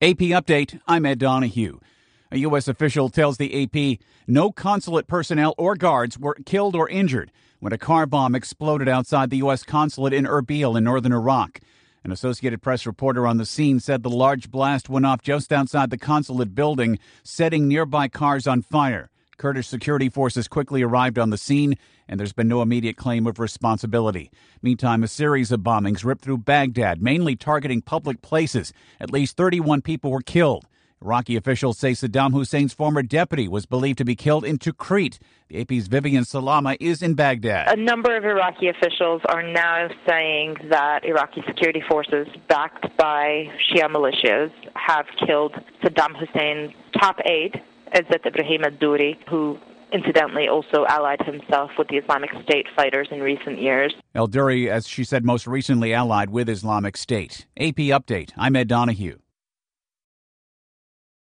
AP Update, I'm Ed Donahue. A U.S. official tells the AP no consulate personnel or guards were killed or injured when a car bomb exploded outside the U.S. consulate in Erbil in northern Iraq. An Associated Press reporter on the scene said the large blast went off just outside the consulate building, setting nearby cars on fire. Kurdish security forces quickly arrived on the scene, and there's been no immediate claim of responsibility. Meantime, a series of bombings ripped through Baghdad, mainly targeting public places. At least 31 people were killed. Iraqi officials say Saddam Hussein's former deputy was believed to be killed in Tikrit. The AP's Vivian Salama is in Baghdad. A number of Iraqi officials are now saying that Iraqi security forces, backed by Shia militias, have killed Saddam Hussein's top aide, Izzat Ibrahim al-Duri, who incidentally also allied himself with the Islamic State fighters in recent years. al-Duri, as she said, most recently allied with Islamic State. AP Update, I'm Ed Donahue.